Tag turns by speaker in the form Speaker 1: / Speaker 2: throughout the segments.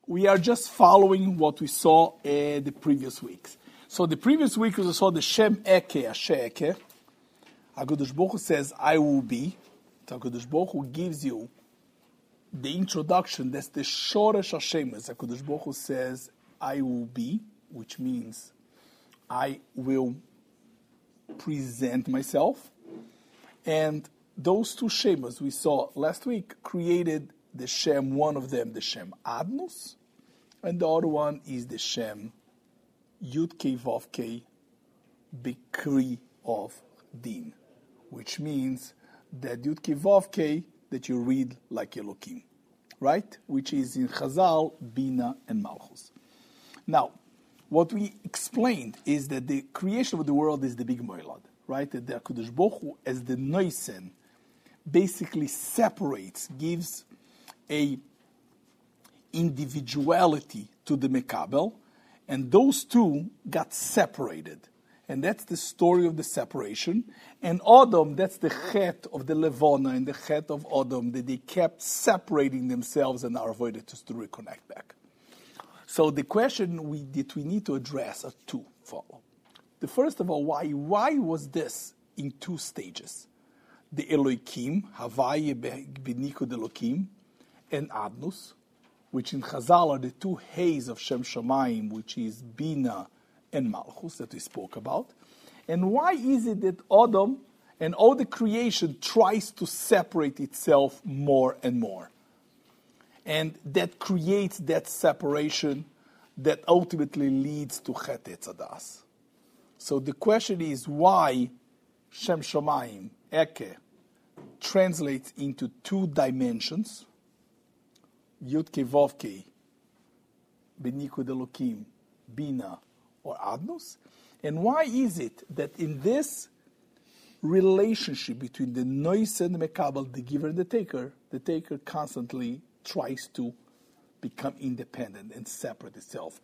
Speaker 1: we are just following what we saw the previous weeks. So the previous week we saw the Shem Eke, Asher Eke. HaKadosh Baruch Hu says, I will be. So HaKadosh Baruch Hu gives you the introduction. That's the Shoresh Hashem. HaKadosh Baruch Hu says, I will be, which means I will present myself. And those two Shemas we saw last week created the Shem, one of them, the Shem Adnus, and the other one is the Shem Yud Kei Vav Kei Bikri of Din, which means that Yud Kei Vav Kei that you read like Elokim, right? Which is in Chazal, Bina, and Malchus. Now, what we explained is that the creation of the world is the big Moilad, right? That the HaKadosh Baruch Hu, as the Noisen, basically separates, gives a individuality to the Mekabel, and those two got separated. And that's the story of the separation. And Adam, that's the chet of the Levona and the chet of Adam, that they kept separating themselves and are avoided just to reconnect back. So the question that we need to address are two follow. The first of all, why was this in two stages? The Elohim, Havaya Benikud Elohim, and Adnus, which in Chazal are the two hays of Shem Shamayim, which is Bina and Malchus that we spoke about. And why is it that Adam and all the creation tries to separate itself more and more? And that creates that separation that ultimately leads to Chet Etzadas. So the question is why Shem Shamayim, Eke, translates into two dimensions, Yud Kei Vav Kei, Benikud Elokim, Bina, or Adnus, and why is it that in this relationship between the Nois and the Mekabel, the giver and the taker constantly tries to become independent and separate itself?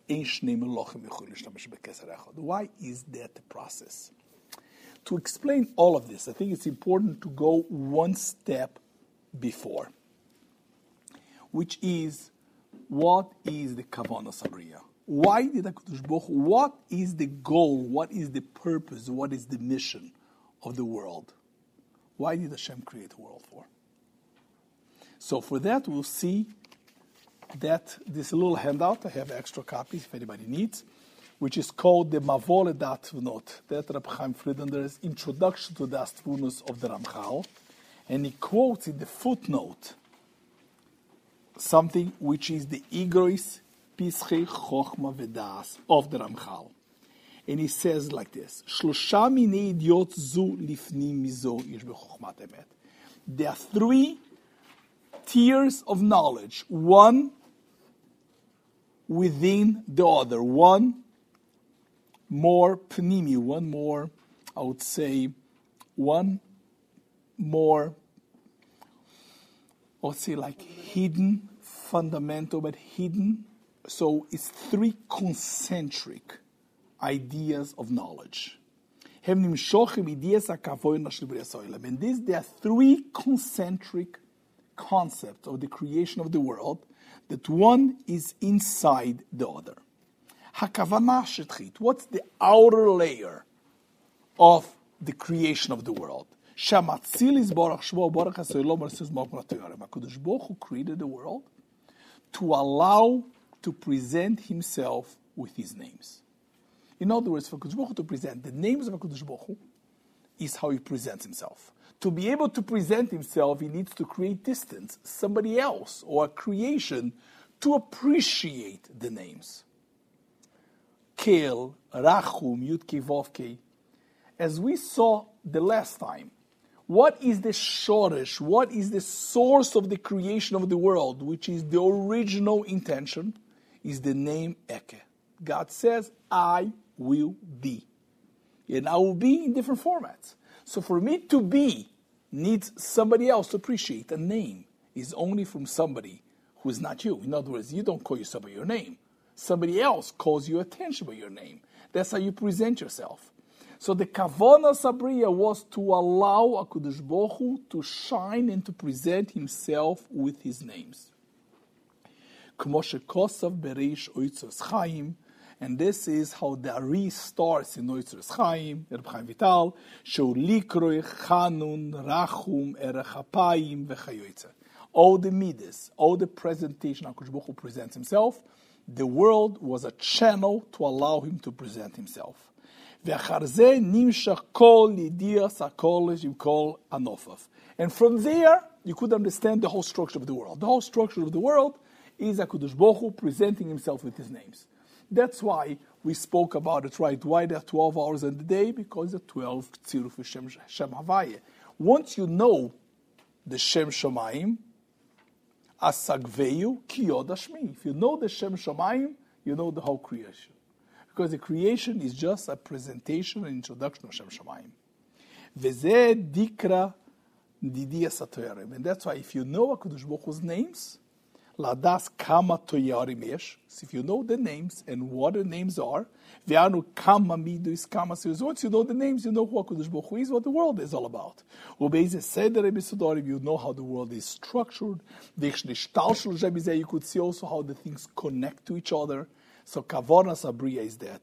Speaker 1: Why is that the process? To explain all of this, I think it's important to go one step before, which is, what is the Kavanah Sabriya? Why did HaKadosh Baruch Hu, what is the goal, what is the purpose, what is the mission of the world? Why did Hashem create the world for? So for that, we'll see that this little handout, I have extra copies if anybody needs, which is called the Mavor Ledat Tvunot. That Reb Chaim Friedender's introduction to the Astvunus of the Ramchal. And he quotes in the footnote something which is the Igrois Pischei Chochma Vedas of the Ramchal. And he says like this, Shlosha minei idiot zu lifnim mizo yesh bechochmat emet. There are three tiers of knowledge, one within the other, one more pnimi, one more, I would say, one more, I would say like hidden, fundamental, but hidden. So it's three concentric ideas of knowledge. And this, there are three concentric concepts of the creation of the world, that one is inside the other. What's the outer layer of the creation of the world? HaKadosh Baruch Hu created the world to allow to present himself with his names. In other words, for HaKadosh Baruch Hu to present the names of HaKadosh Baruch Hu is how he presents himself. To be able to present himself, he needs to create distance, somebody else, or a creation, to appreciate the names. Kel, Rachum, Yud Kei Vav Kei. As we saw the last time, what is the shoresh, what is the source of the creation of the world, which is the original intention, is the name Eke. God says, I will be. And I will be in different formats. So for me to be needs somebody else to appreciate. A name is only from somebody who is not you. In other words, you don't call yourself by your name. Somebody else calls you attention by your name. That's how you present yourself. So the Kavanah Sabriya was to allow HaKadosh Baruch Hu to shine and to present himself with his names. K'mo shekosav bereish Oitzos Chaim, and this is how the Ari starts in Oitzos Chaim, Reb Chaim Vital, Sheu likroi chanun, rachum, erechapayim, v'chayoytze. All the midas, all the presentation HaKadosh Baruch Hu presents himself, the world was a channel to allow him to present himself. Ve'achar nimshach kol yidiyas hakol kol anofav. And from there, you could understand the whole structure of the world. The whole structure of the world is HaKadosh Baruch Hu presenting himself with his names. That's why we spoke about it, right? Why there are 12 hours in the day? Because there are 12 Tziruf Shem Havaya. Once you know the Shem Shomayim, Asagveyu Kiyod Hashmi. If you know the Shem Shomayim, you know the whole creation. Because the creation is just a presentation and introduction of Shem Shomayim. V'zeh dikra didiyas hatoyarim. And that's why if you know HaKadosh Baruch Hu's names, ladas kama toyarim yesh. So if you know the names and what the names are, ve'anu kama midus kama siyuz. Once you know the names, you know who HaKadosh Baruch Hu is, what the world is all about. Ubeizeh seder ebisodorim, you know how the world is structured. You could see also how the things connect to each other. So kavonas abriya is that.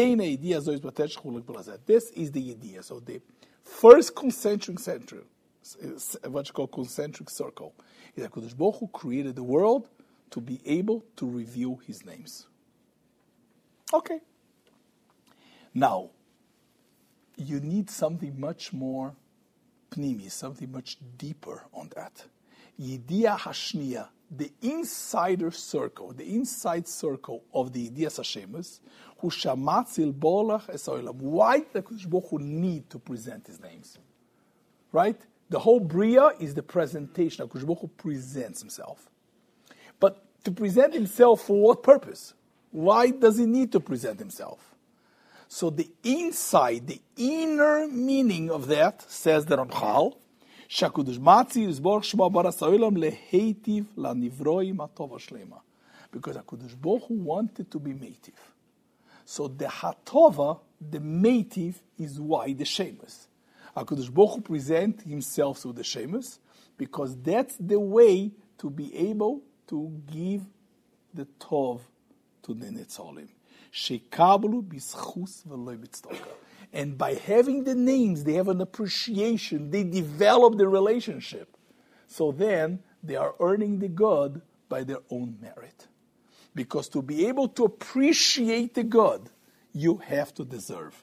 Speaker 1: This is the idea. So the first concentric center, what you call concentric circle, is that HaKadosh Baruch Hu created the world to be able to reveal his names. Okay. Now, you need something much more pnimi, something much deeper on that. Yidiyah Hashniya, the insider circle, the inside circle of the Yidiyas Hashemus, who shamatzil bolach esoilam. Why does HaKadosh Baruch Hu need to present his names? Right? The whole Bria is the presentation. HaKadosh Baruch Hu presents himself. But to present himself for what purpose? Why does he need to present himself? So the inside, the inner meaning of that, says the Ramchal, Shakudush Matzi Yisborch Shema Baras Ha'olam Leheitiv Lanivroim Atova Shlema. Because HaKadosh Baruch Hu wanted to be Meitiv. So the Hatova, the Meitiv, is why the Shemus. HaKadosh Baruch Hu present himself through the Shemus, because that's the way to be able to give the Tov to the Netzolim. Shekablu bischus v'loy b'tzedakah. And by having the names, they have an appreciation. They develop the relationship. So then, they are earning the God by their own merit. Because to be able to appreciate the God, you have to deserve.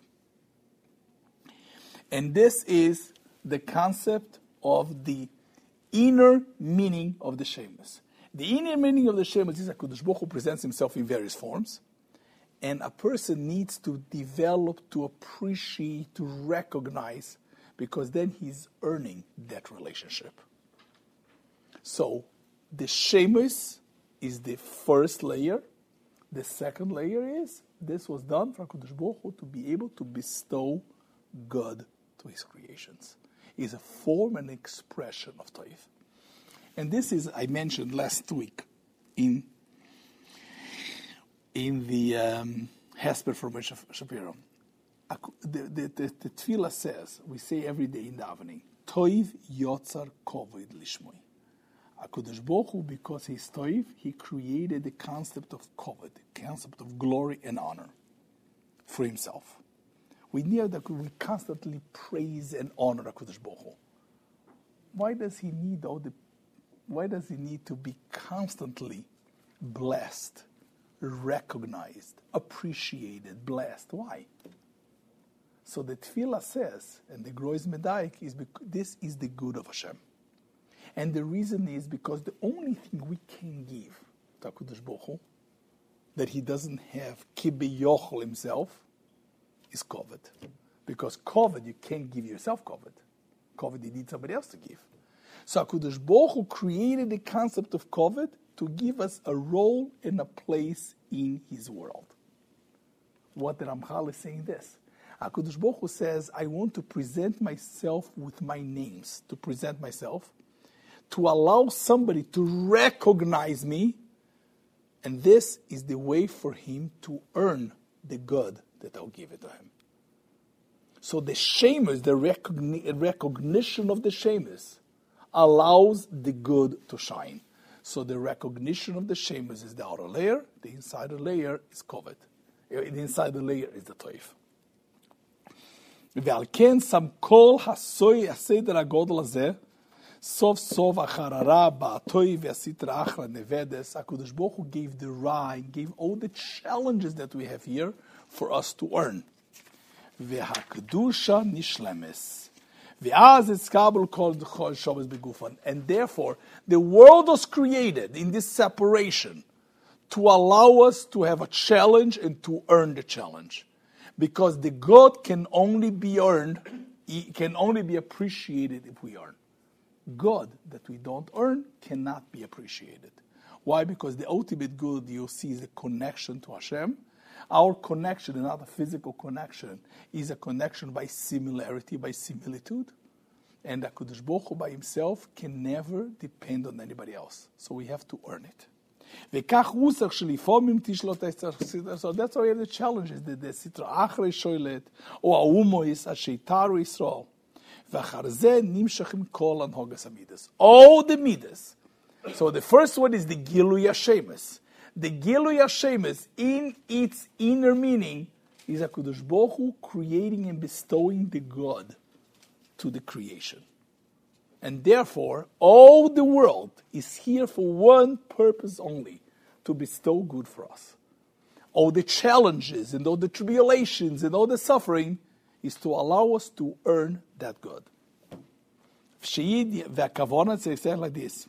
Speaker 1: And this is the concept of the inner meaning of the Shemus. The inner meaning of the Shemus is that HaKadosh Baruch Hu presents himself in various forms. And a person needs to develop, to appreciate, to recognize, because then he's earning that relationship. So, the Shemus is the first layer. The second layer is, this was done for HaKadosh Baruch Hu to be able to bestow God to his creations. It's a form and expression of Toiv. And this is, I mentioned last week, in the Hesper from Moshe Shapiro. The Tefillah says, we say every day in davening, Toiv yotzar kovod lishmoi. HaKadosh Baruch Hu, because he's Toiv, he created the concept of kovod, the concept of glory and honor for himself. We know that we constantly praise and honor HaKadosh Baruch Hu. Why does he need to be constantly blessed, recognized, appreciated, blessed? Why? So the Tefillah says, and the Grois Medaik is because this is the good of Hashem. And the reason is because the only thing we can give to HaKadosh Baruch Hu that he doesn't have kibeyochel himself is kovod. Because kovod, you can't give yourself kovod. Kovod, you need somebody else to give. So HaKadosh Baruch Hu created the concept of kovod to give us a role and a place in his world. What the Ramchal is saying this. HaKadosh Baruch Hu says, I want to present myself with my names, to present myself, to allow somebody to recognize me, and this is the way for him to earn the good that I'll give it to him. So the Shemus, the recognition of the Shemus, allows the good to shine. So the recognition of the shemus is the outer layer. The inside layer is kovet. The inside the layer is the toif. ועל כן שם כל הסדר הגודל הזה, סוף סוף החררה, בעתוי והסתרה אחרא נבדס, הקדוש ברוך הוא gave the right, gave all the challenges that we have here for us to earn. והקדושה נשלמס. ואז התקבל כל שומס בגופן. And therefore, the world was created in this separation to allow us to have a challenge and to earn the challenge. Because the good can only be earned, it can only be appreciated if we earn. Good that we don't earn cannot be appreciated. Why? Because the ultimate good you see is the connection to Hashem. Our connection is not a physical connection, is a connection by similarity, by similitude. And HaKadosh Baruch Hu by himself can never depend on anybody else. So we have to earn it. So that's why we have the challenges. The Sitra Achrei Shoilet, or Aumois, Asheitaru Yisrael. All the midas. So the first one is the Gilui Hashemus. The Gilui Hashemus, in its inner meaning, is HaKadosh Baruch Hu creating and bestowing the good to the creation. And therefore, all the world is here for one purpose only, to bestow good for us. All the challenges and all the tribulations and all the suffering is to allow us to earn that good. It says like this.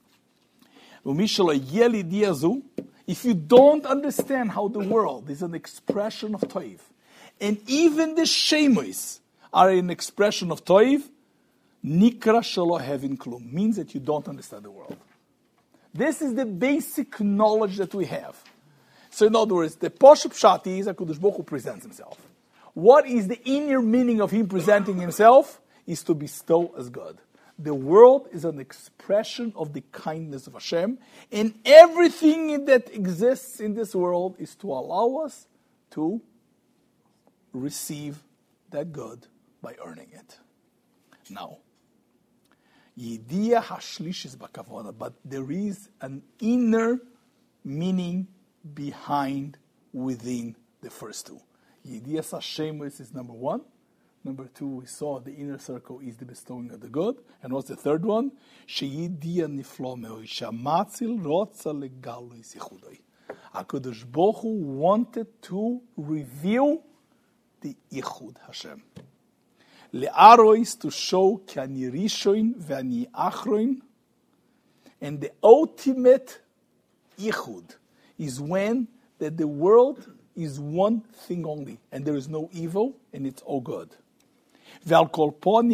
Speaker 1: If you don't understand how the world is an expression of Toiv, and even the Shemois are an expression of Toiv, Nikra shelo hevin klum, means that you don't understand the world. This is the basic knowledge that we have. So in other words, the Poshup Shati is HaKadosh Baruch Hu presents himself. What is the inner meaning of him presenting himself? Is to bestow as good. The world is an expression of the kindness of Hashem, and everything that exists in this world is to allow us to receive that good by earning it. Now, Yediyah Hashlish is Bakavona, but there is an inner meaning behind, within the first two. Yediyah Hashemus is number one. Number two, we saw the inner circle is the bestowing of the good. And what's the third one? Sheyidiyah niflo me'oi, shamatzil rotza legalu isichudoi. HaKadosh Baruch Hu wanted to reveal the Ichud Hashem. Le'arois, to show ki ani rishoin ve'ani achroin. And the ultimate Ichud is when that the world is one thing only, and there is no evil, and it's all good. And all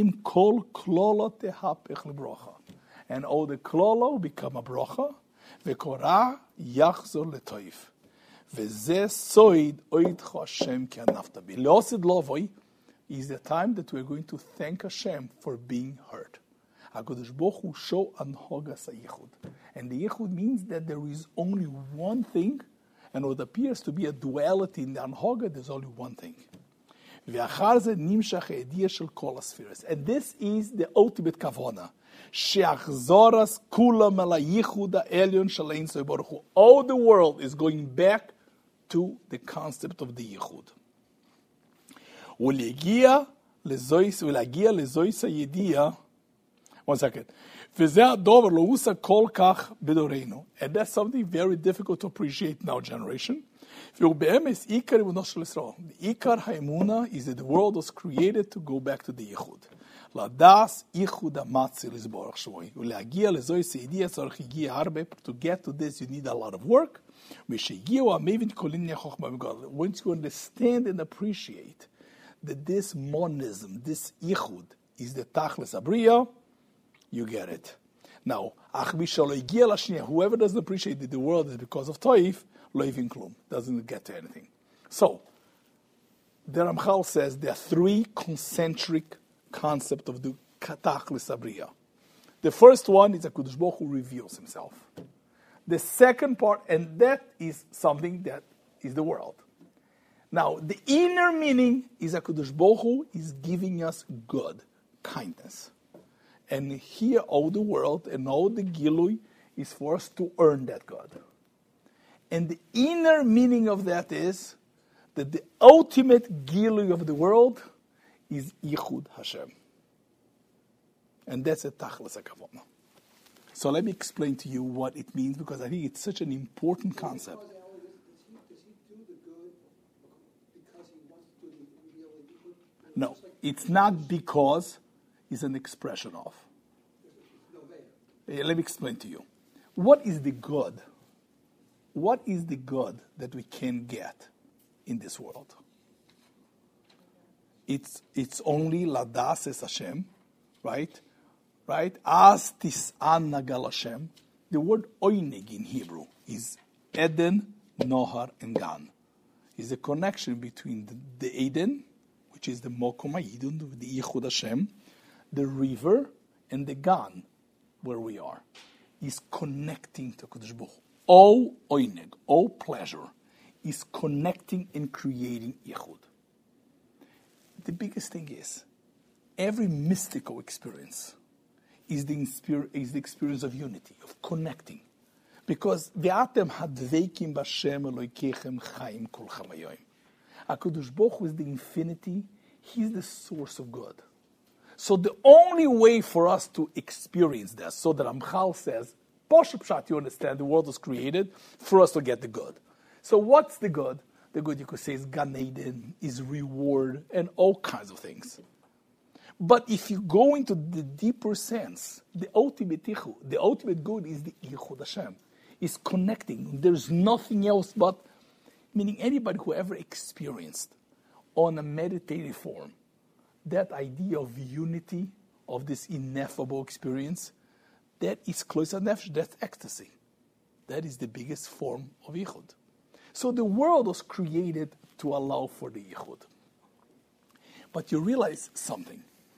Speaker 1: the klolo become a brocha. V'korah yachzor letoif. V'zeh soid oidcho Hashem ki anafta bi. Leosid lovoi is the time that we're going to thank Hashem for being heard. HaKadosh Baruch Hu show anhogas ha'yichud. And the yichud means that there is only one thing, and what appears to be a duality in the anhoga, there's only one thing. And this is the ultimate kavona. All the world is going back to the concept of the yichud. One second. And that's something very difficult to appreciate in our generation. The Ikar Haimuna is that the world was created to go back to the Yichud. To get to this, you need a lot of work. Once you understand and appreciate that this monism, this Yichud, is the Tachlis Abriya, you get it. Now, whoever doesn't appreciate that the world is because of Toif, Loivin Klum, doesn't get to anything. So, the Ramchal says there are three concentric concepts of the Tachlis Abriya. The first one is HaKadosh Baruch Hu reveals himself. The second part, and that is something that is the world. Now, the inner meaning is HaKadosh Baruch Hu is giving us good, kindness. And here all the world and all the Gilui is for us to earn that God. And the inner meaning of that is that the ultimate gilui of the world is Yichud Hashem. And that's a tachlis hakavana. So let me explain to you what it means, because I think it's such an important concept.
Speaker 2: Does he do the good because he wants to do the real good?
Speaker 1: No, it's not because, it's an expression of. Let me explain to you. What is the good? What is the good that we can get in this world? It's only ladas es Hashem, right? Right? As tis'an nagal Hashem. The word oinig in Hebrew is Eden, Nohar, and Gan. Is a connection between the Eden, which is the Mokom HaYidun, the Yichud Hashem, the river, and the Gan, where we are. Is connecting to Kodesh Baruch Hu. All oineg, all pleasure, is connecting and creating Yichud. The biggest thing is, every mystical experience is the experience of unity, of connecting. Because Ve'atem hadveikim b'Hashem Elokeichem chaim kol chamayim. HaKadosh Baruch Hu is the infinity. He's the source of good. So the only way for us to experience that, so that Ramchal says, Poshup Pshat, you understand, the world was created for us to get the good. So what's the good? The good, you could say, is Gan Eden, is reward, and all kinds of things. But if you go into the deeper sense, the ultimate Yichud, the ultimate good is the Yichud Hashem. Is connecting. There's nothing else but, meaning anybody who ever experienced on a meditative form that idea of unity, of this ineffable experience, that is close to nefesh, that's ecstasy. That is the biggest form of Yichud. So the world was created to allow for the Yichud. But you realize something.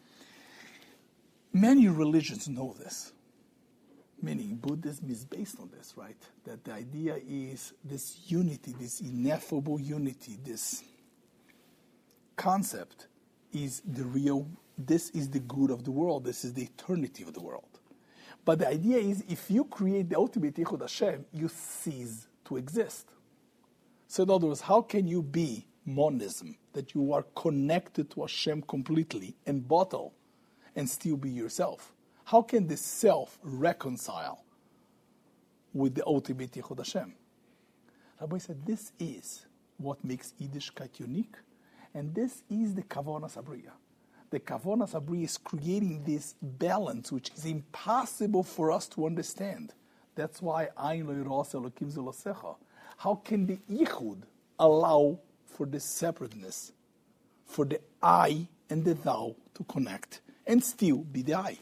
Speaker 1: Many religions know this. Meaning Buddhism is based on this, right? That the idea is this unity, this ineffable unity, this concept is the real, this is the good of the world, this is the eternity of the world. But the idea is if you create the ultimate Yichud Hashem, you cease to exist. So in other words, how can you be monism, that you are connected to Hashem completely and bottle and still be yourself? How can the self reconcile with the ultimate Yichud Hashem? Rabbi said, this is what makes Yiddishkeit unique, and this is the Kavonas Habriya. The Kavonas Habriya is creating this balance which is impossible for us to understand. That's why Ayin lo yiras Elokim ze lo secha. How can the Yichud allow for the separateness, for the I and the thou to connect and still be the I?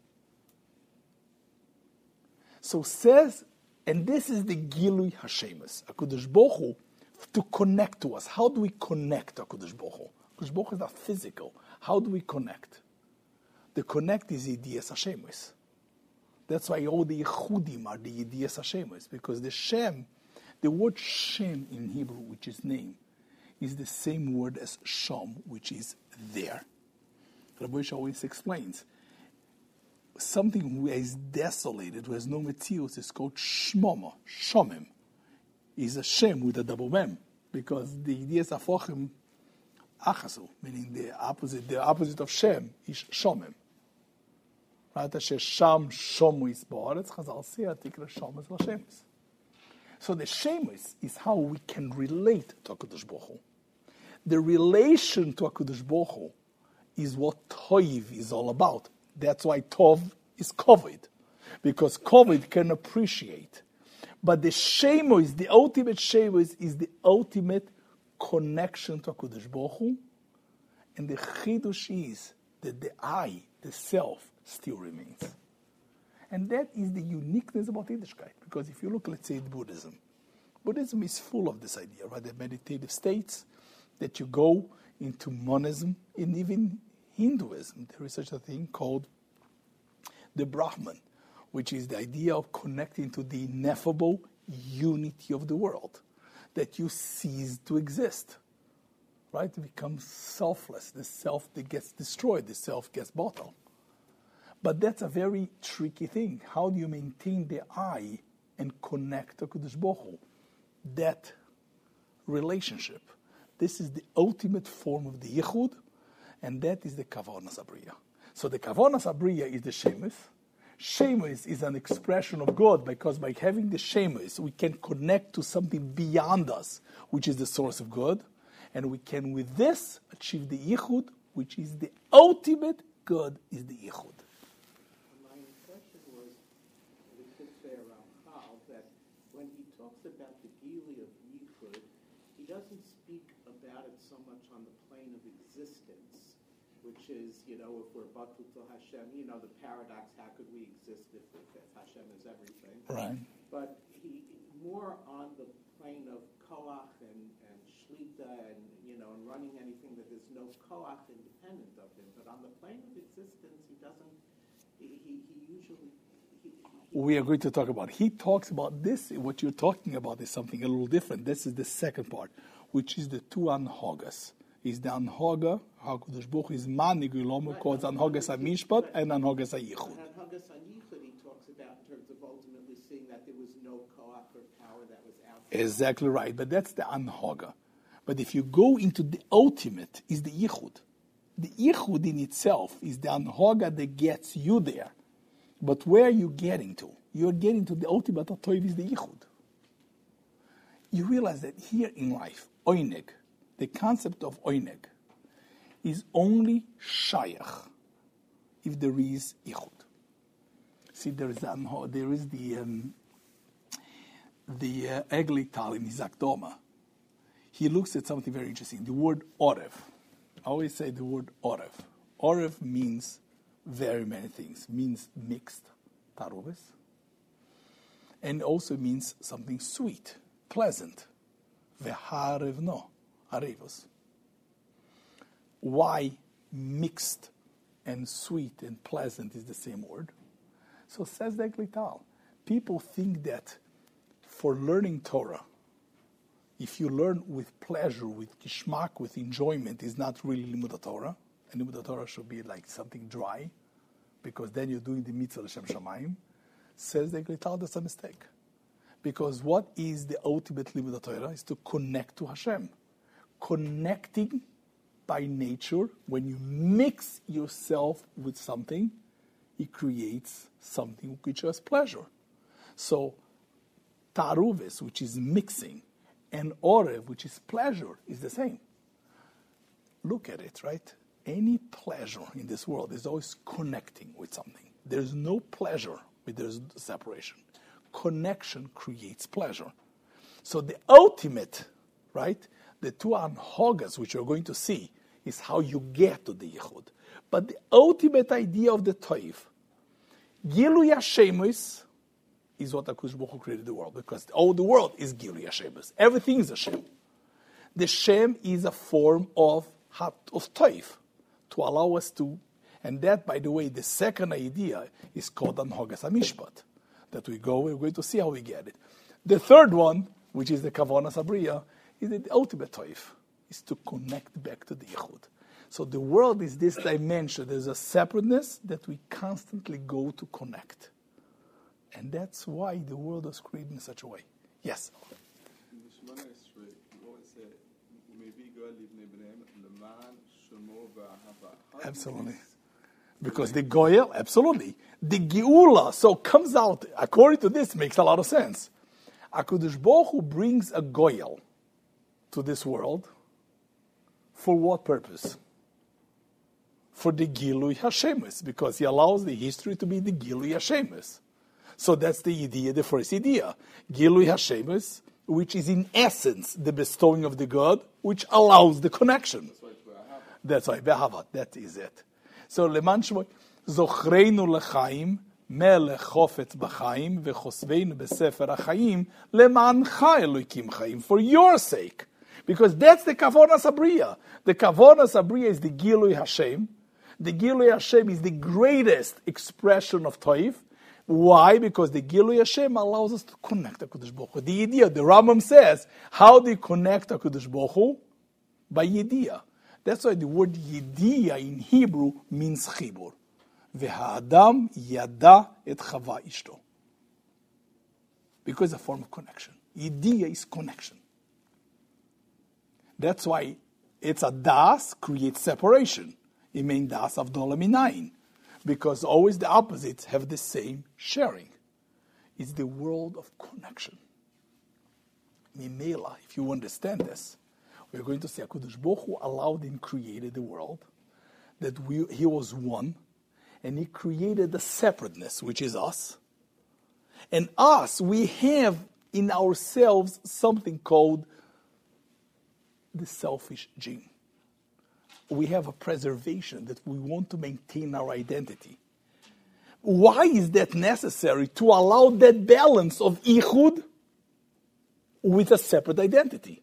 Speaker 1: So says, and this is the Gilui Hashemus, HaKadosh Baruch Hu, to connect to us. How do we connect to HaKadosh Baruch Hu? HaKadosh Baruch Hu is not physical. How do we connect? The connect is Yediyas Hashemus. That's why all the Yechudim are the Yediyas Hashemus, because the Shem, the word Shem in Hebrew, which is name, is the same word as Shom, which is there. Rabbi Yosha always explains, something who is desolated, who has no metzius, is called shmoma, shomim. Is a shem with a double mem, because the idea is afochim achasu, meaning the opposite of shem is shomim. Right? Asher sham shomu is ba'aretz, Chazal say atikra shomus l'shemus. So the shemus is how we can relate to HaKadosh Baruch Hu. The relation to HaKadosh Baruch Hu is what Toiv is all about. That's why Tov is Kovid, because Kovid can appreciate. But the Shemus, the ultimate Shemus, is the ultimate connection to HaKadosh Baruch Hu, and the Chidush is that the I, the self, still remains. And that is the uniqueness about Yiddishkeit, because if you look, let's say, at Buddhism is full of this idea, right? The meditative states, that you go into monism, and even Hinduism, there is such a thing called the Brahman, which is the idea of connecting to the ineffable unity of the world, that you cease to exist, right? It becomes selfless. The self that gets destroyed, the self gets bottled. But that's a very tricky thing. How do you maintain the eye and connect to HaKadosh Baruch Hu? That relationship. This is the ultimate form of the Yichud, and that is the Kavanas Abriya. So the Kavanas Abriya is the Shemus. Shemus is an expression of God, because by having the Shemus, we can connect to something beyond us, which is the source of God, and we can, with this, achieve the Yichud, which is the ultimate good, is the Yichud.
Speaker 3: My impression was, we could say around Chal, that when he talks about the Gili of Yichud, he doesn't speak about it so much on the plane of existence, which is, if we're Batul to Hashem, the paradox, how could we exist if Hashem is everything?
Speaker 1: Right.
Speaker 3: But he more on the plane of koach and shlita and running anything that there's no koach independent of him. But on the plane of existence, he doesn't. He usually.
Speaker 1: We are going to talk about. He talks about this. What you're talking about is something a little different. This is the second part, which is the two anhogas. Is the anhoga, HaKadosh Baruch Hu is manig ulomo, called anhogas hamishpat and anhogas hayichud.
Speaker 3: And anhogas hayichud, he talks about in terms of ultimately seeing that there was no koach or power that was outside.
Speaker 1: Exactly right, but that's the anhoga. But if you go into the ultimate, is the yichud. The yichud in itself is the anhoga that gets you there. But where are you getting to? You're getting to the ultimate atoiv is the yichud. You realize that here in life, oineg, the concept of oineg, is only shayach if there is yichud. See, there is the Eglital in his Akdoma. He looks at something very interesting. The word orev. I always say the word orev. Orev means very many things. Means mixed, taruves. And also means something sweet, pleasant. Veharevno, arevos. Why mixed and sweet and pleasant is the same word? So says the Eglital. People think that for learning Torah, if you learn with pleasure, with kishmak, with enjoyment, is not really limud Torah. And limud Torah should be like something dry, because then you're doing the mitzvah l'shem shamayim. Says the Eglital, that's a mistake. Because what is the ultimate limud Torah? Is to connect to Hashem. Connecting by nature, when you mix yourself with something, it creates something which has pleasure. So, taruves, which is mixing, and orev, which is pleasure, is the same. Look at it, right? Any pleasure in this world is always connecting with something. There's no pleasure where there's separation. Connection creates pleasure. So the ultimate, right, the two anhogas, which you're going to see, is how you get to the yichud. But the ultimate idea of the toiv, Gilui Hashemus, is what HaKadosh Baruch Hu created the world, because all the world is Gilui Hashemus. Everything is a Shem. The Shem is a form of toiv, to allow us to, and that, by the way, the second idea is called Anhogas HaMishpat, that we're going to see how we get it. The third one, which is the Kavanas Abriya, is the ultimate toiv, is to connect back to the Yichud. So the world is this dimension. There's a separateness that we constantly go to connect. And that's why the world was created in such a way. Yes?
Speaker 4: In the Shemona Esrei, you always say, "Umevi Goel Livnei Bneihem Leman Shemo V'Ahava."
Speaker 1: Absolutely. Because the Goyel, absolutely. The Geula, so comes out, according to this, makes a lot of sense. HaKadosh Baruch Hu brings a Goyel to this world. For what purpose? For the Gilui Hashemus, because he allows the history to be the Gilui Hashemus. So that's the idea, the first idea. Gilui Hashemus, which is in essence the bestowing of the God, which allows the connection. That's why, Be'ahava, that is it. So, Leman Shmoy, Zochreinu Lechaim, Melech Chofetz B'chaim, V'chosveinu B'sefer HaChaim, Leman Chai Elokim Chaim, for your sake. Because that's the Kavonas Abriya. The Kavonas Abriya is the Gilui Hashem. The Gilui Hashem is the greatest expression of Toiv. Why? Because the Gilui Hashem allows us to connect to HaKadosh Baruch Hu. The idea, the Rambam says, how do you connect to HaKadosh Baruch Hu? By Yediyah. That's why the word Yediyah in Hebrew means Chibur. V'ha'adam yada et Chava ishto. Because it's a form of connection. Idea is connection. That's why it's a das creates separation. It means das avdola minayin. Because always the opposites have the same sharing. It's the world of connection. Mimela, if you understand this, we're going to say HaKadosh Baruch Hu allowed and created the world, that he was one, and he created the separateness, which is us. And us, we have in ourselves something called the selfish gene. We have a preservation that we want to maintain our identity. Why is that necessary? To allow that balance of Ichud with a separate identity.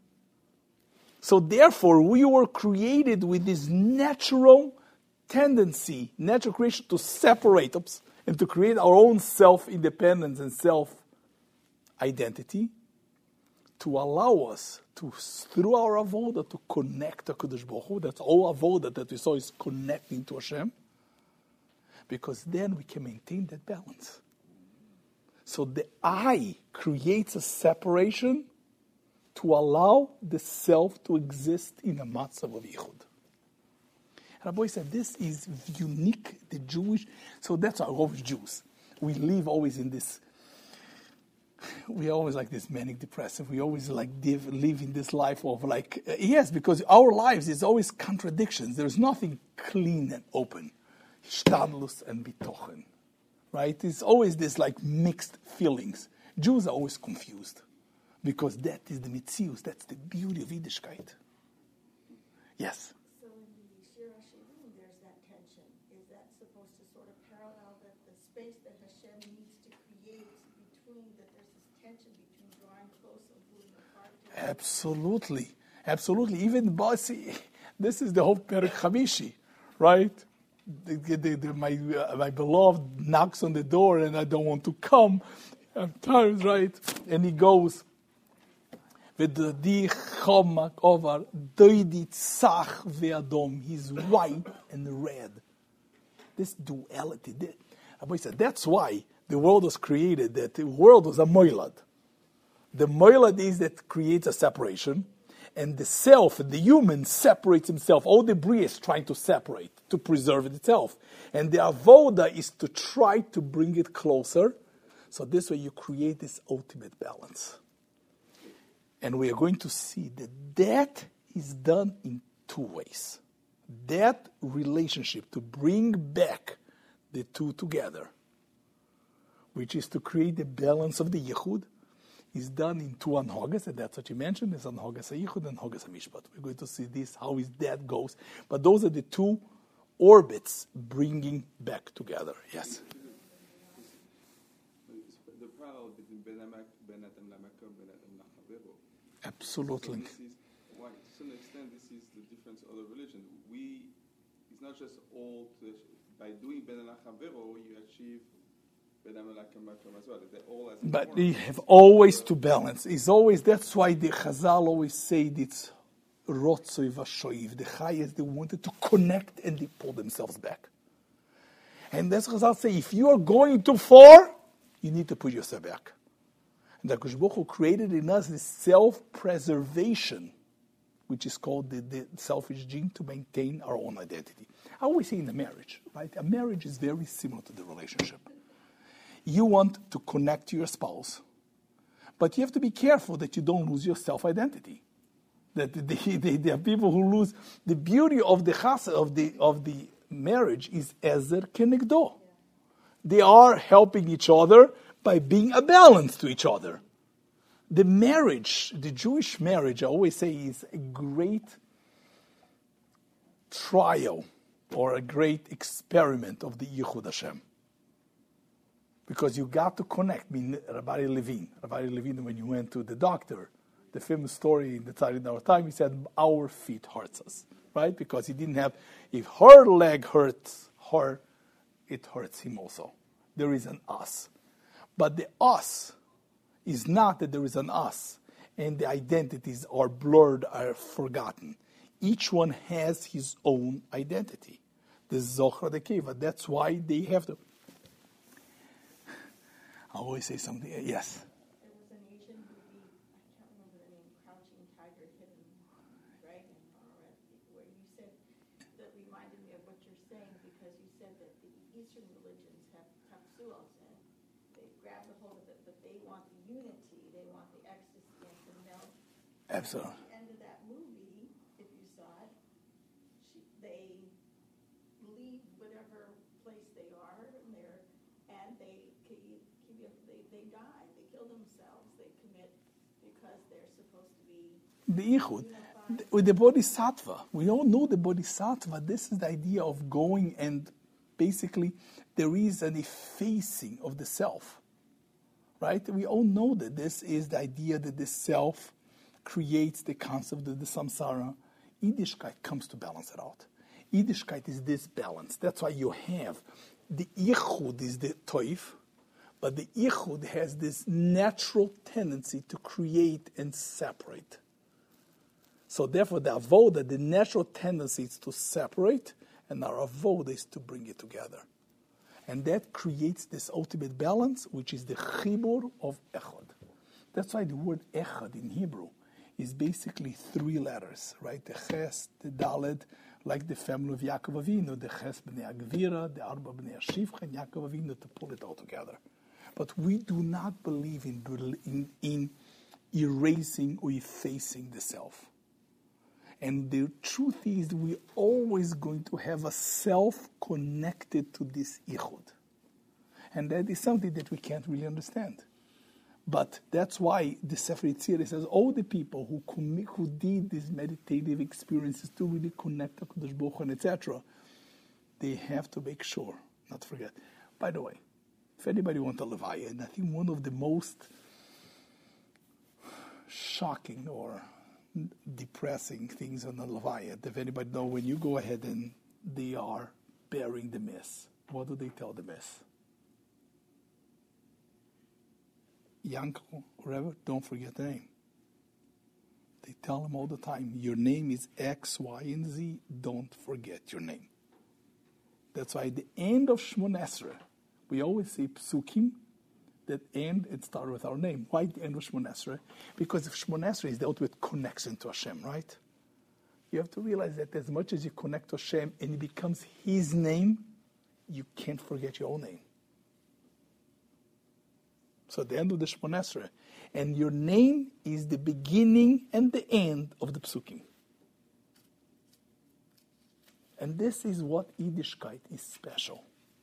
Speaker 1: So therefore, we were created with this natural tendency, natural creation to separate us and to create our own self-independence and self-identity, to allow us to, through our avoda, to connect to HaKadosh Baruch Hu. That's all avoda that we saw is connecting to Hashem. Because then we can maintain that balance. So the I creates a separation to allow the self to exist in a matzav of Yichud. Rabbi said this is unique, the Jewish, so that's why I love Jews. We live always in this, we are always like this manic depressive. We always like live in this life of like, yes, because our lives is always contradictions. There's nothing clean and open. Shtadlus and bitochen, right? It's always this like mixed feelings. Jews are always confused because that is the mitzius. That's the beauty of Yiddishkeit. Yes.
Speaker 5: So in the Shir HaShirim, there's that tension. Is that supposed to sort of parallel that the space that Hashem needs to create between that? There's this tension between drawing close and moving apart.
Speaker 1: Absolutely, absolutely. Even Basi, this is the whole Perek Chamishi, right? My beloved knocks on the door and I don't want to come. I'm tired, right? And he goes, he's white and red. This duality. Rabbi said, that's why the world was created, that the world was a moilad. The moilad is that creates a separation. And the self, the human, separates himself. All the bria is trying to separate, to preserve it itself. And the avoda is to try to bring it closer. So this way you create this ultimate balance. And we are going to see that is done in two ways. That relationship to bring back the two together, which is to create the balance of the yichud, is done in two anhogas, and that's what you mentioned, is anhogas hayichud and anhogas hamishpat. We're going to see this, how is that goes. But those are the two orbits bringing back together. Yes?
Speaker 4: The parallel between Ben Adam Lamaka, Ben Adam Lachavero.
Speaker 1: Absolutely.
Speaker 4: This is why, to some extent, this is the difference of the religion. It's not just all, by doing Ben Lachavero, you achieve
Speaker 1: but they have always to balance. It's always, that's why the Chazal always say it's rotzoi vashoiv. The Chayes, they wanted to connect and they pull themselves back. And that's Chazal say, if you are going too far, you need to put yourself back. And the HaKadosh Baruch Hu created in us this self-preservation, which is called the selfish gene, to maintain our own identity. I always say in a marriage, right? A marriage is very similar to the relationship. You want to connect to your spouse, but you have to be careful that you don't lose your self-identity. That there are people who lose the beauty of the chassid of the marriage is ezer kenegdo. They are helping each other by being a balance to each other. The marriage, the Jewish marriage, I always say, is a great trial or a great experiment of the Yichud Hashem. Because you got to connect. I mean, Rabbi Levine, when you went to the doctor, the famous story in the Tzad in our time, he said, our feet hurts us, right? Because he didn't have, if her leg hurts her, it hurts him also. There is an us. But the us is not that there is an us, and the identities are blurred, are forgotten. Each one has his own identity. the Zohar, the Keva. That's why they have to. I always say something. Yes.
Speaker 5: There was an Asian movie, I can't remember the name, Crouching Tiger, Hidden Dragon, where you said, that reminded me of what you're saying, because you said that the Eastern religions have tapsuos, and they grab the hold of it, but they want the unity, they want the ecstasy, and to melt.
Speaker 1: Absolutely.
Speaker 5: At the end of that movie, if you saw it, they leave whatever place they are, and they die, they kill themselves, they commit, because they're supposed to be
Speaker 1: The Ichud. With the Bodhisattva. We all know the Bodhisattva. This is the idea of going, and basically there is an effacing of the self. Right? We all know that this is the idea that the self creates the concept of the samsara. Yiddishkeit comes to balance it out. Yiddishkeit is this balance. That's why you have the Ichud is the toif, but the Ichud has this natural tendency to create and separate. So therefore, the avoda, the natural tendency is to separate, and our avoda is to bring it together. And that creates this ultimate balance, which is the chibur of echad. That's why the word echad in Hebrew is basically 3 letters, right? The ches, the daled, like the family of Yaakov Avinu, the ches b'nei Agvira, the arba b'nei Ashivcha, and Yaakov Avinu, to pull it all together. But we do not believe in erasing or effacing the self. And the truth is, we're always going to have a self connected to this ichud. And that is something that we can't really understand. But that's why the Sefer Yetzirah says all the people who did these meditative experiences to really connect to Kadosh Baruch Hu and etc., they have to make sure, not to forget. By the way, if anybody wants a Levaya, and I think one of the most shocking or depressing things on the Levaya, if anybody know, when you go ahead and they are bearing the mess, what do they tell the mess? Yankel, whatever, don't forget the name. They tell them all the time, your name is X, Y, and Z, don't forget your name. That's why at the end of Shmon Esrei, we always say psukim that end and start with our name. Why the end of Shmon Esrei? Because if Shmon Esrei is dealt with connection to Hashem, right? You have to realize that as much as you connect to Hashem and it becomes His name, you can't forget your own name. So at the end of the Shmon Esrei, and your name is the beginning and the end of the psukim. And this is what Yiddishkeit is special.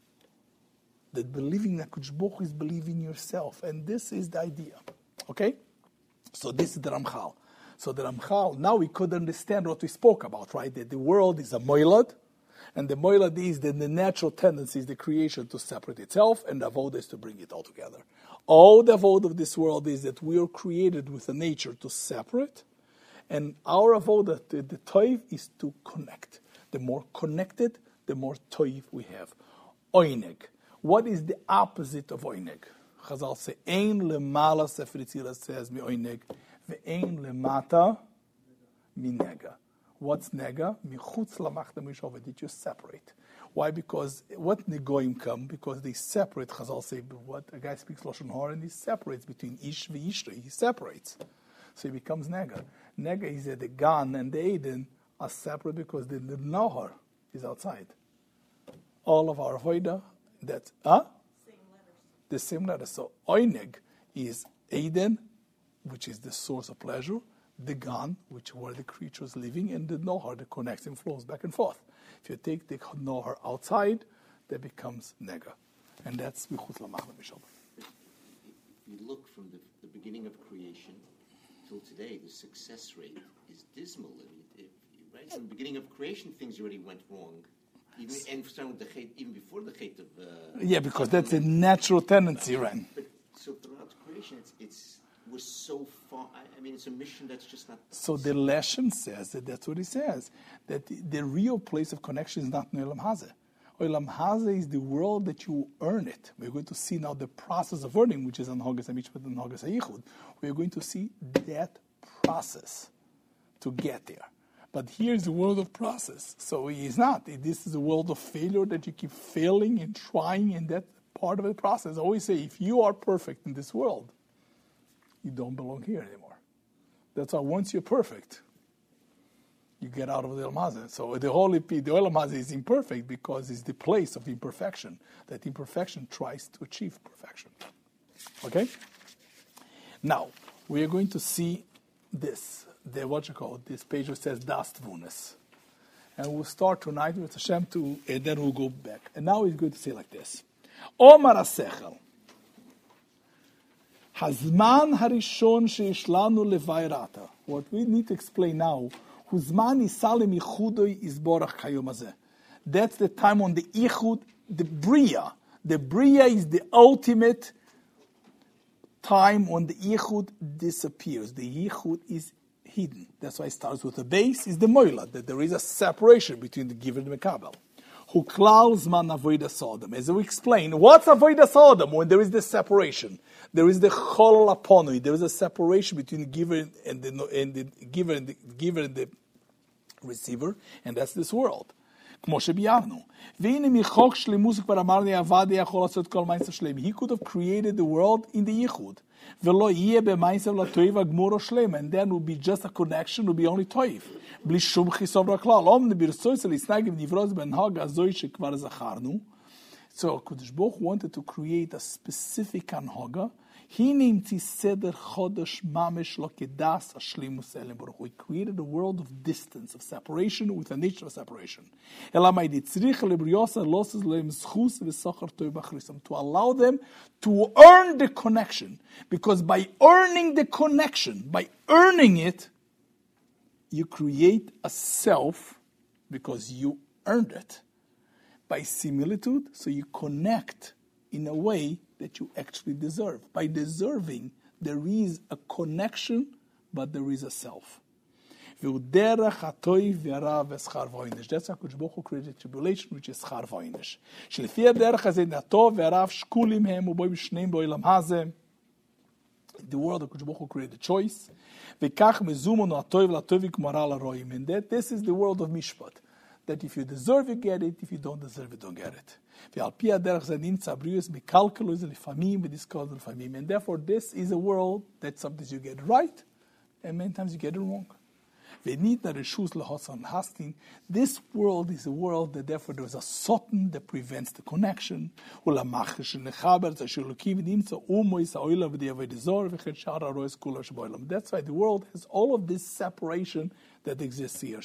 Speaker 1: That believing that Kadosh Baruch Hu is believing yourself. And this is the idea. Okay? So this is the Ramchal. So the Ramchal, now we could understand what we spoke about, right? That the world is a moilad, and the moilad is that the natural tendency is the creation to separate itself, and the avoda is to bring it all together. All the avoda of this world is that we are created with a nature to separate, and our avoda, the toiv, is to connect. The more connected, the more toiv we have. Oineg. What is the opposite of oineg? Chazal say, ein lemala, Sefer Yetzirah says, mi oineg, ve'ein lemata, mi nega. What's nega? Michutz lamachta mishova, that you separate. Why? Because what negoim come? Because they separate. Chazal say, what a guy speaks Lashon Hara and he separates between ish ve'ishri. He separates. So he becomes nega. Nega is that the Gan and the Eden are separate because the Nahar is outside. All of our Hoida, that's,
Speaker 5: same letters.
Speaker 1: the same letter. So Oineg is Eden, which is the source of pleasure, the Gan, which were the creatures living, and the Nohar that connects and flows back and forth. If you take the Nohar outside, that becomes Nega. And that's Michutz Lamachna Mishov.
Speaker 6: If you look from the beginning of creation till today, the success rate is dismal. Right? From the beginning of creation, things already went wrong. Even, and starting with the Chet, even before the Chet of...
Speaker 1: yeah, because that's a natural tendency, Ren.
Speaker 6: But so throughout creation, we're so far... I mean, it's a mission that's just not...
Speaker 1: So the Leshem says that's what he says, that the real place of connection is not in Olam Hazeh. Olam Hazeh is the world that you earn it. We're going to see now the process of earning, which is on Hogas HaMishpat and Hogas HaYichud. We're going to see that process to get there. But here's the world of process. So he's not. This is a world of failure that you keep failing and trying, and that's part of the process. I always say, if you are perfect in this world, you don't belong here anymore. That's why once you're perfect, you get out of the Olam Hazeh. So the Olam Hazeh is imperfect because it's the place of imperfection. That imperfection tries to achieve perfection. Okay? Now, we are going to see this. This page which says Das Tvunis. And we'll start tonight with Hashem and then we'll go back. And now he's going to say like this. Omar HaSechel. Hazman harishon sheish lanu levayrata. What we need to explain now, Huzman isalim ichudoi isborach kayom hazeh. That's the time on the ichud, the bria. The bria is the ultimate time when the ichud disappears. The ichud is hidden. That's why it starts with the base, is the moila, that there is a separation between the giver and the mekabel. Who klal zman avodas sodom. As we explain, what's avodas sodom? When there is the separation, there is the chol aponui. There is a separation between the giver and the giver and the receiver, and that's this world. He could have created the world in the yichud. And then would be just a connection, would be only toiv. So Kodesh Baruch Hu wanted to create a specific anhaga. He created a world of distance, of separation, with a nature of separation. To allow them to earn the connection. Because by earning the connection, by earning it, you create a self because you earned it. By similitude, so you connect in a way that you actually deserve. By deserving, there is a connection, but there is a self. That's how Kodesh Baruch Hu created tribulation, which is schar v'oinish. The world of Kodesh Baruch Hu created choice. And that this is the world of mishpat. That if you deserve, you get it. If you don't deserve it, don't get it. And therefore, this is a world that sometimes you get right, and many times you get it wrong. This world is a world that therefore there is a sotan that prevents the connection. That's why the world has all of this separation that exists here.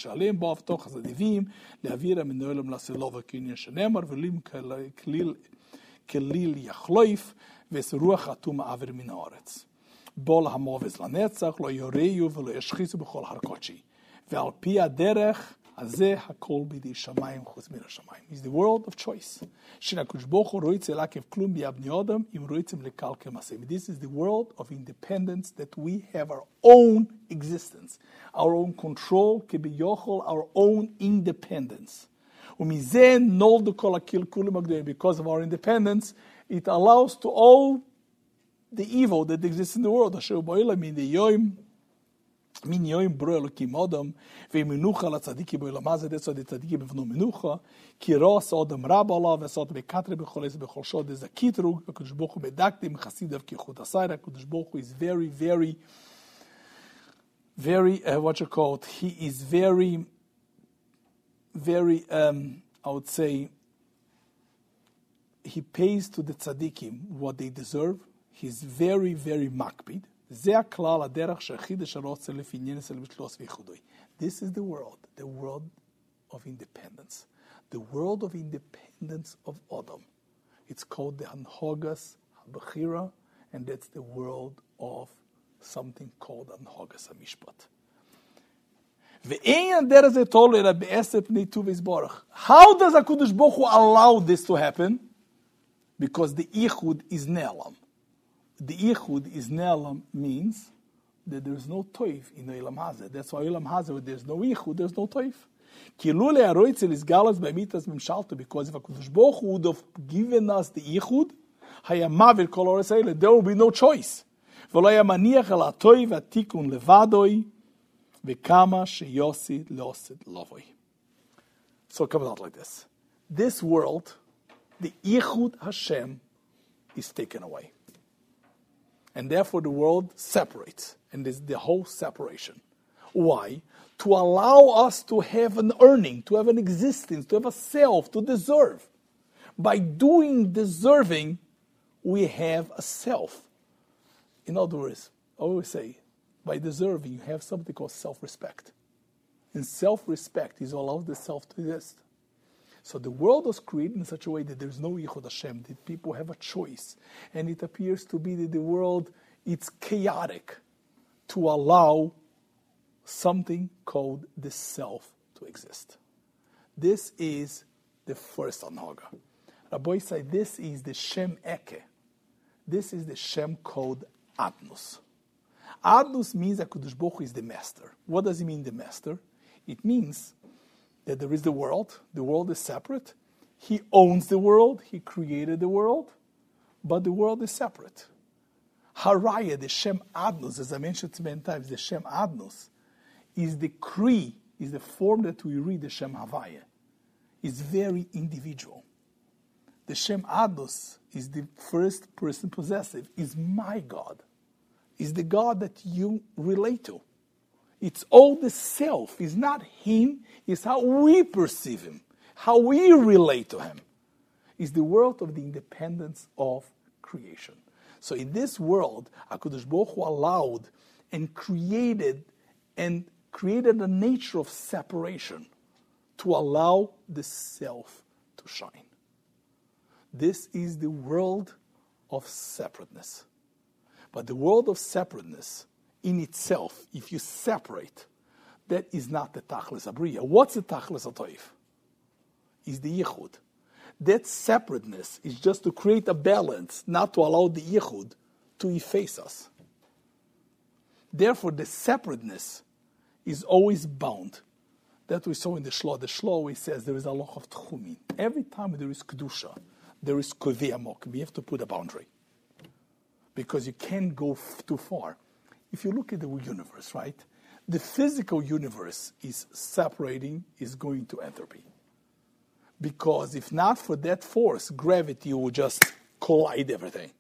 Speaker 1: Bol hamoves lanetzach lo yoreyu v'lo yashchizu b'chol harkochi ve'al pi haderech hazeh hakol b'di shamayim chutz min hashamayim. It's the world of choice. Shina Kodesh Baruch Hu roitze lakev klum b'yabni odam im roitzem lekalke masem. This is the world of independence, that we have our own existence, our own control, kebiyochol, our own independence. Umizeh noldu kol hakilkulim agdolim. Because of our independence, it allows to all the evil that exists in the world. Asher bo'ila min yoim bro Elokim Adam ve'menucha latzadiki bo'olam hazeh. That's why the tzadiki b'vno menucha. Ki ras Adam rab alav v'sot bekatre b'choles b'chol shod. There's a kitrug. Kodesh Baruch Hu bedaktim chasidav ki chut asayra. Kodesh Baruch Hu is very, very, very, he is very, very, I would say, he pays to the tzadikim what they deserve. He's very, very makpid. This is the world of independence. The world of independence of Adam. It's called the Anhogas HaBechira, and that's the world of something called Anhogas HaMishpat. How does HaKadosh Baruch Hu allow this to happen? Because the Ichud is Ne'alam. The Ichud is Ne'alam means that there is no toif in the Olam Hazeh. That's why Olam Hazeh, where there's no Ichud, there's no toif. Because if HaKadosh Baruch Hu would have given us the Ichud, there will be no choice. V'kama sheyosi losid lovoi. So it comes out like this. This world, the Yichud Hashem, is taken away. And therefore the world separates. And there's the whole separation. Why? To allow us to have an earning, to have an existence, to have a self, to deserve. By doing deserving, we have a self. In other words, I always say, by deserving, you have something called self-respect. And self-respect is allows the self to exist. So the world was created in such a way that there's no Yichud Hashem, that people have a choice. And it appears to be that the world, it's chaotic to allow something called the self to exist. This is the first Anhaga. Rabbi said this is the Shem Eke. This is the Shem called Adnus. Adnus means that HaKadosh Baruch Hu is the master. What does it mean, the master? It means that there is the world is separate. He owns the world, he created the world, but the world is separate. Haraya, the Shem Adnus, as I mentioned many times, the Shem Adnus is the Kri, is the form that we read the Shem Havaya. It's very individual. The Shem Adnus is the first person possessive, is my God, is the God that you relate to. It's all the self. It's not him. It's how we perceive him, how we relate to him. It's the world of the independence of creation. So in this world, HaKadosh Baruch Hu allowed and created a nature of separation to allow the self to shine. This is the world of separateness. But the world of separateness in itself, if you separate, that is not the Tachlis Abriya. What's the Tachlis Atoif? Is the Yichud. That separateness is just to create a balance, not to allow the Yichud to efface us. Therefore, the separateness is always bound. That we saw in the Shlo. The Shlo always says there is a lot of Tchumin. Every time there is Kedusha, there is Kovei Amok. We have to put a boundary. Because you can't go too far. If you look at the universe, right? The physical universe is separating, is going to entropy. Because if not for that force, gravity will just collide everything.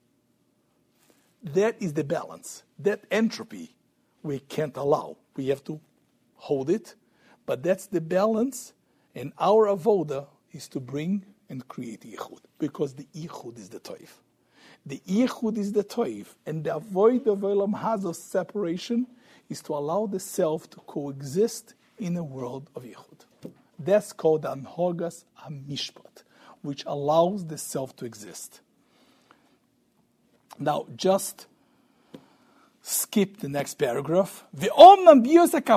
Speaker 1: That is the balance. That entropy we can't allow. We have to hold it. But that's the balance. And our avoda is to bring and create Yichud. Because the Yichud is the Toif. The Yichud is the Toif. And the avoid of Olam Hazos separation is to allow the self to coexist in a world of Yichud. That's called Anhogas HaMishpat, which allows the self to exist. Now, just skip the next paragraph. But what is the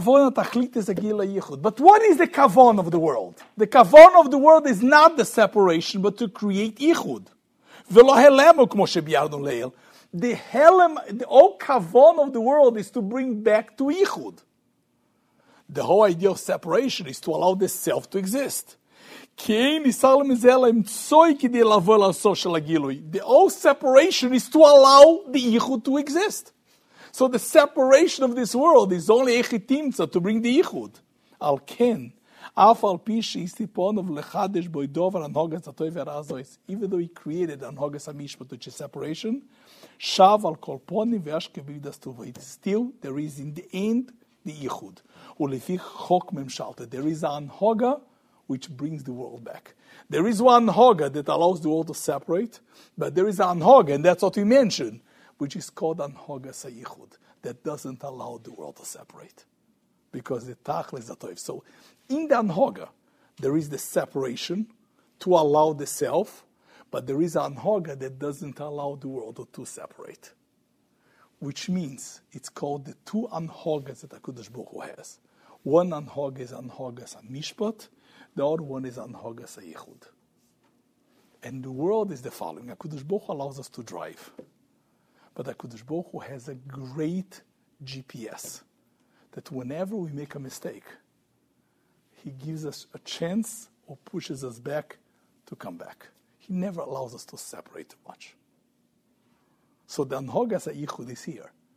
Speaker 1: kavon of the world? The kavon of the world is not the separation, but to create Yichud. The whole kavon of the world is to bring back to Yichud. The whole idea of separation is to allow the self to exist. The whole separation is to allow the Yichud to exist. So the separation of this world is only echitimtza to bring the Yichud. Al ken, af al pi she'istipon of lechadesh boidover anhogas atoy v'razois. Even though he created anhogas hamishpat, which is separation, shav al kol poni ve'ashke b'vidas tuvah. Still, there is in the end the Yichud. Ulefi chok memshalta. There is an anhoga which brings the world back. There is one anhoga that allows the world to separate, but there is an anhoga, and that's what we mentioned, which is called Anhoga Sayichud, that doesn't allow the world to separate. Because the Tachlis Atoif. So in the Anhoga, there is the separation to allow the self, but there is an Anhoga that doesn't allow the world to separate. Which means it's called the two Anhogas that HaKadosh Baruch Hu has. One Anhoga is Anhogas HaMishpat, the other one is Anhogas Sayichud. And the world is the following. HaKadosh Baruch Hu allows us to drive. But HaKadosh Baruch Hu has a great GPS that whenever we make a mistake, He gives us a chance or pushes us back to come back. He never allows us to separate too much. So the Anhogas HaYichud is here.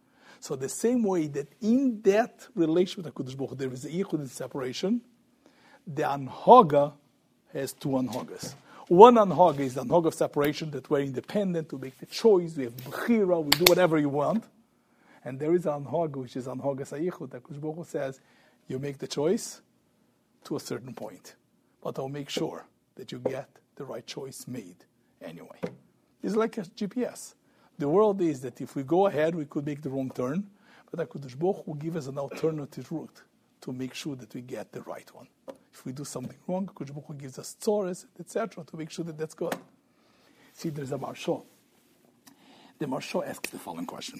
Speaker 1: So the same way that in that relation with HaKadosh Baruch Hu, there is a yichud and separation, the anhaga has two anhagas. One anhaga is the anhaga of separation, that we're independent, to make the choice, we have bechira, we do whatever you want. And there is an anhaga, which is anhaga sayichud, that HaKadosh Baruch Hu says, you make the choice to a certain point. But I'll make sure that you get the right choice made anyway. It's like a GPS. The world is that if we go ahead, we could make the wrong turn, but HaKadosh Baruch Hu will give us an alternative route to make sure that we get the right one. If we do something wrong, HaKadosh Baruch Hu gives us tzores, etc., to make sure that that's good. See, there's a Marsha. The Marsha asks the following question.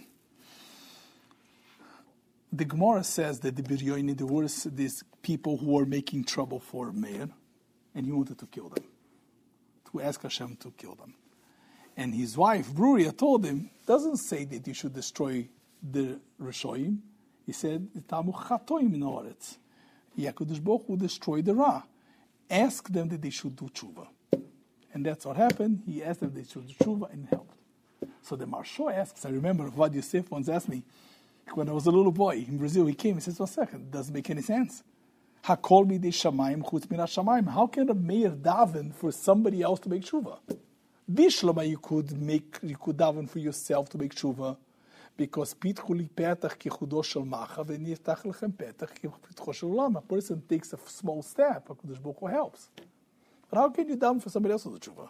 Speaker 1: The Gemara says that the Biryoini, there were these people who were making trouble for Meir, and he wanted to kill them, to ask Hashem to kill them. And his wife, Bruria, told him, doesn't say that you should destroy the Rishoyim. He said, Tamu chatoim in haaretz. HaKadosh Baruch Hu destroy the Ra. Ask them that they should do tshuva. And that's what happened. He asked them they should do tshuva and helped. So the Marsha asks, I remember Vad Yosef once asked me, when I was a little boy in Brazil, he came, he says, 1 second, it doesn't make any sense. Hakol b'dei shamayim chutz mirat shamayim. How can a mayor daven for somebody else to make tshuva? Bishlama, you could daven for yourself to make tshuva, because pitchu li petach kichudo shel macha v'niftach lechem petach kipitcho shel olam. A person takes a small step, HaKadosh Baruch Hu helps. But how can you daven for somebody else to do tshuva?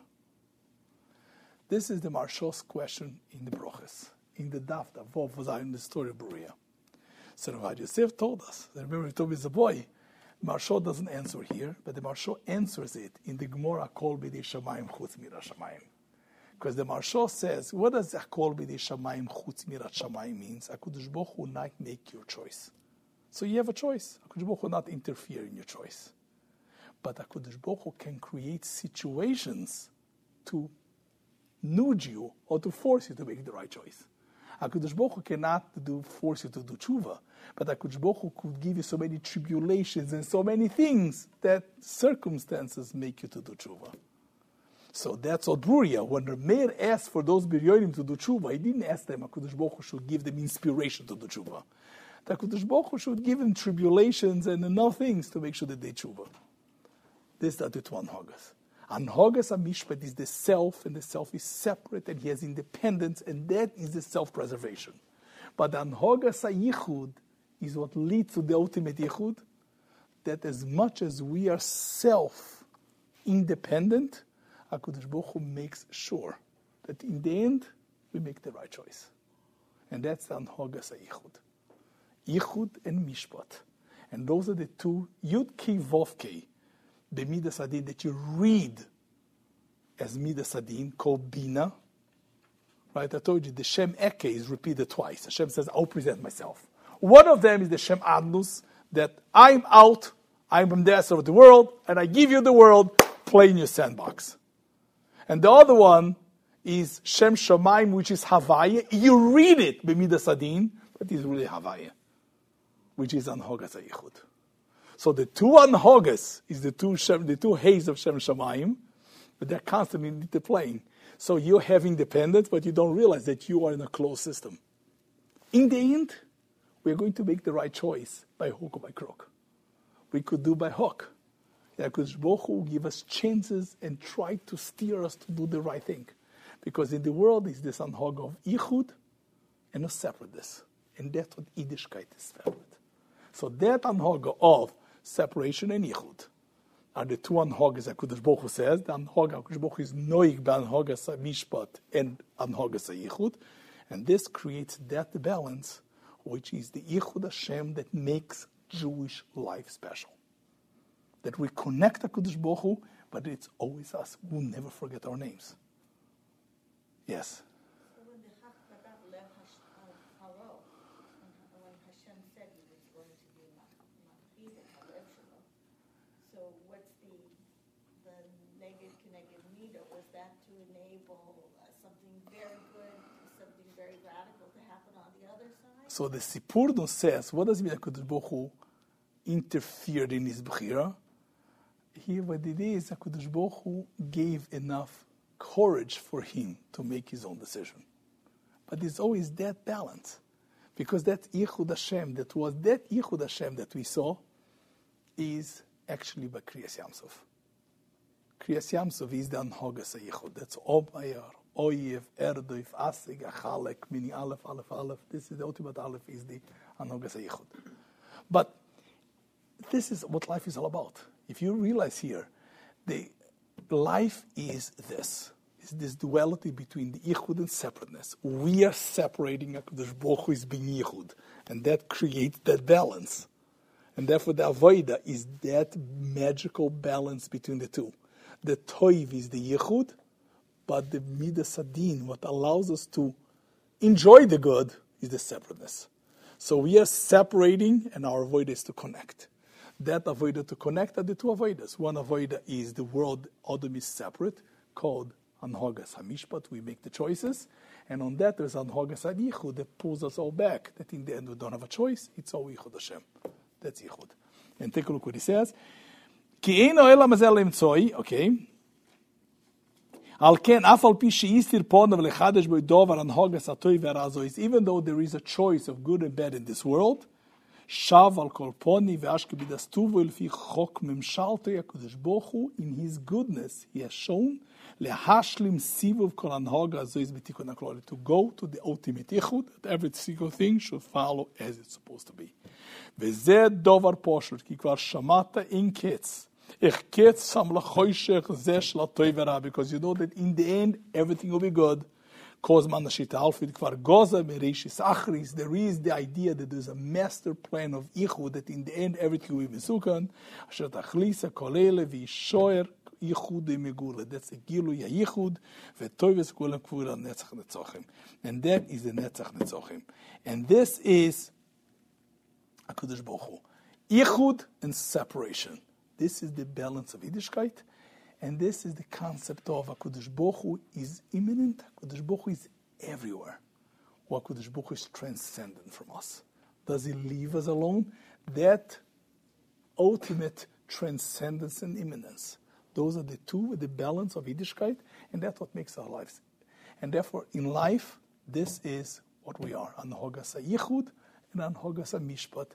Speaker 1: This is the Marshal's question in the Brochus, in the Daf Vov was in the story of Berea. So Rav Yosef told us. I remember he told me as a boy. Marshal doesn't answer here, but the Marshal answers it in the Gemara Kol B'dei Shamayim Chutz Mirat Shamayim. Because the Marshal says, what does Kol B'dei Shamayim Chutz Mirat Shamayim means? HaKadosh Baruch Hu not make your choice. So you have a choice. HaKadosh Baruch Hu not interfere in your choice. But HaKadosh Baruch Hu can create situations to nudge you or to force you to make the right choice. HaKadosh Baruch Hu cannot force you to do tshuva, but HaKadosh Baruch Hu could give you so many tribulations and so many things that circumstances make you to do tshuva. So that's what Bruria, when the mayor asked for those biryonim to do tshuva, he didn't ask them HaKadosh Baruch Hu should give them inspiration to do tshuva. The HaKadosh Baruch Hu should give them tribulations and enough things to make sure that they tshuva. This are the two anhagas. Anhagas HaMishpat is the self, and the self is separate, and he has independence, and that is the self-preservation. But Anhagas HaYichud is what leads to the ultimate Yichud, that as much as we are self-independent, HaKadosh Baruch Hu makes sure that in the end, we make the right choice. And that's the Anhagas HaYichud. Yichud and Mishpat. And those are the two, Yud Kei Vav Kei, the Midas Adin that you read as Midas Adin, called Bina. Right, I told you the Shem Eke is repeated twice. Hashem says, I'll present myself. One of them is the Shem Adnus, that I'm out, I'm the master of the world, and I give you the world, play in your sandbox. And the other one is Shem Shamayim, which is Havaya. You read it, B'Midas Adin, but it's really Havaya, which is Anhagas HaYichud. So the two anhagas is the two hays of Shem Shamayim, but they're constantly interplaying. So you have independence, but you don't realize that you are in a closed system. In the end, we're going to make the right choice by hook or by crook. We could do by hook. Because Baruch Hu will give us chances and try to steer us to do the right thing. Because in the world is this anhaga of ichud and a separateness. And that's what Yiddishkeit is separate. So that anhaga of separation and yichud are the two anhagas that HaKadosh Baruch Hu says. The anhaga HaKadosh Baruch Hu is noig b'anhagas mishpat and anhagas yichud, and this creates that balance, which is the yichud Hashem that makes Jewish life special. That we connect HaKadosh Baruch Hu, but it's always us. We'll never forget our names. Yes.
Speaker 5: When the Haftarah left Haro, when Hashem said he was going to be Machriv and Halev Shelo, so what's the Neged Keneged Mida? Was that to enable something very good, something very radical to happen on the other side?
Speaker 1: So the Sipurno says, what does it mean HaKadosh Baruch Hu interfered in his Bechira? Here what it is, HaKadosh Baruch Hu gave enough courage for him to make his own decision. But there's always that balance. Because that Yichud Hashem, that Yichud Hashem that we saw, is actually by Kriyas Yamsov. Kriyas Yamsov is the Anhogas HaYichud. That's Obayar, Oyev, Erdoif, Asig, Achalek, meaning Aleph, Aleph, Aleph. This is the ultimate Aleph, is the Anhogas HaYichud. But this is what life is all about. If you realize here, the life is this. Is this duality between the Yichud and separateness. We are separating HaKadosh Baruch Hu is being Yichud, and that creates that balance. And therefore the Avodah is that magical balance between the two. The Toiv is the Yichud, but the Midas Adin, what allows us to enjoy the good, is the separateness. So we are separating, and our Avodah is to connect. That Avodah to connect are the two Avodas. One Avodah is the world Adam is separate, called Anhogas HaMishpat, we make the choices, and on that there's Anhogas HaYichud that pulls us all back, that in the end we don't have a choice, it's all Yichud Hashem. That's Yichud. And take a look what he says. Ki ein ha'olam hazeh lemtzoi, okay. Al ken, af al pi she'istir ponav lechadesh boi dovar Anhogas HaToiv ve'razois, even though there is a choice of good and bad in this world, shav al kol poni ve'ashke bidas tuvo elfi chok memshalto HaKadosh Baruch Hu, in his goodness he has shown lehashlim sivuv kol anhoga azois b'tikun hakloli, to go to the ultimate yichud, that every single thing should follow as it's supposed to be. V'zeh dovar poshut, ki kvar shamata in ketz, ich ketz sam lachoyshech zeh shel hatoiv v'ra, because you know that in the end everything will be good. Kozman Nashita Alfred Kvar Goza Mereshis Achris. There is the idea that there's a master plan of Yichud, that in the end everything will be Mesukan. Asher Tachlisa Kolele Vishoyer Yichud Megula. That's the Gilu Yichud Vetoives Kulam Kvura Netzach Netzochim. And that is the Netzach Netzochim. And this is HaKadosh Baruch Hu. Yichud and separation. This is the balance of Yiddishkeit. And this is the concept of HaKadosh Baruch Hu is immanent, HaKadosh Baruch Hu is everywhere. Or HaKadosh Baruch Hu is transcendent from us. Does he leave us alone? That ultimate transcendence and immanence. Those are the two with the balance of Yiddishkeit, and that's what makes our lives. And therefore, in life, this is what we are. Anhogas HaYichud and Anhogas HaMishpat.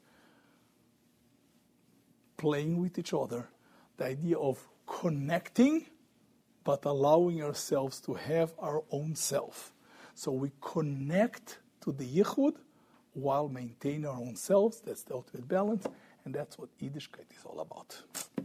Speaker 1: Playing with each other. The idea of connecting, but allowing ourselves to have our own self. So we connect to the Yichud while maintaining our own selves. That's the ultimate balance, and that's what Yiddishkeit is all about.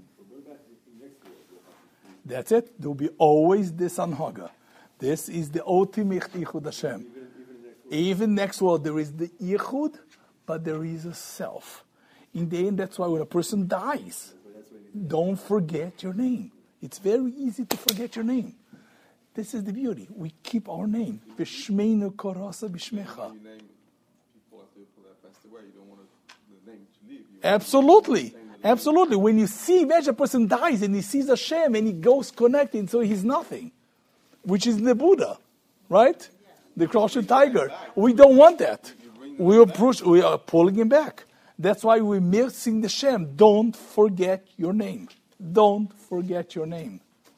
Speaker 1: That's it. There will be always this Anhaga. This is the ultimate Yichud Hashem. Even next world, there is the Yichud, but there is a self. In the end, that's why when a person dies, don't forget your name. It's very easy to forget your name. This is the beauty. We keep our name. B'shmeinu korasa b'shmecha.
Speaker 4: You name people after people that passed away. You don't want the name to leave.
Speaker 1: Absolutely. Absolutely. When you see, imagine a person dies and he sees Hashem and he goes connecting, so he's nothing. Which is the Buddha, right? The crouching tiger. We don't want that. We are pulling him back. That's why we're mixing the Shem. Don't forget your name. Don't forget your name.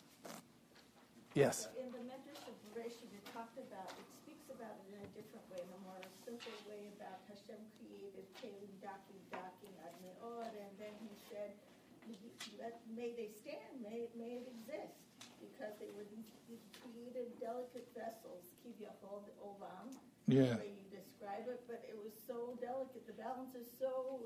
Speaker 1: Yes?
Speaker 5: In the Medrash of Bereshit, it talked about, it speaks about it in a different way, in a more simple way about Hashem created Kelim, Dakim, Ad Me'od, and then he said, may they stand, may it exist, because they were these created delicate vessels, Kivyachol, the Olam,
Speaker 1: Yeah.
Speaker 5: the way you describe it, but it was so delicate, the balance is so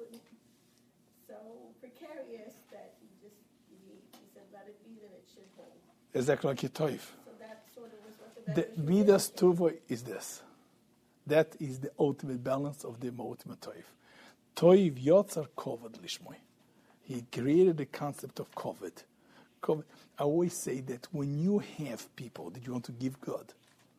Speaker 5: precarious that he said, let it be that it should hold.
Speaker 1: Exactly like your toif.
Speaker 5: So that sort of was what the
Speaker 1: The Midas Tuvo is this. That is the ultimate balance of the ultimate toif. Toiv yotzar kovad lishmoy. He created the concept of kovad. I always say that when you have people that you want to give God,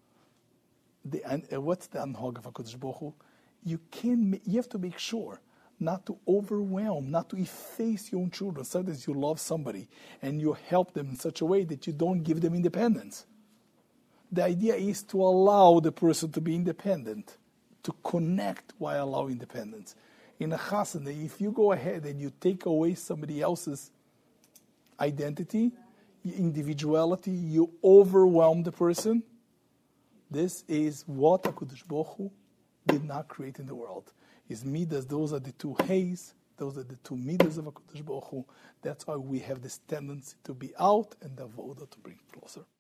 Speaker 1: what's the anhog of HaKadosh Baruch Hu? You have to make sure not to overwhelm, not to efface your own children. Sometimes you love somebody and you help them in such a way that you don't give them independence. The idea is to allow the person to be independent, to connect while allowing independence. In a chasana, if you go ahead and you take away somebody else's identity, individuality, you overwhelm the person. This is what HaKadosh Baruch Hu did not create in the world. His midas, those are the two hays, those are the two midas of HaKadosh Baruch Hu. That's why we have this tendency to be out and the avoda to bring closer.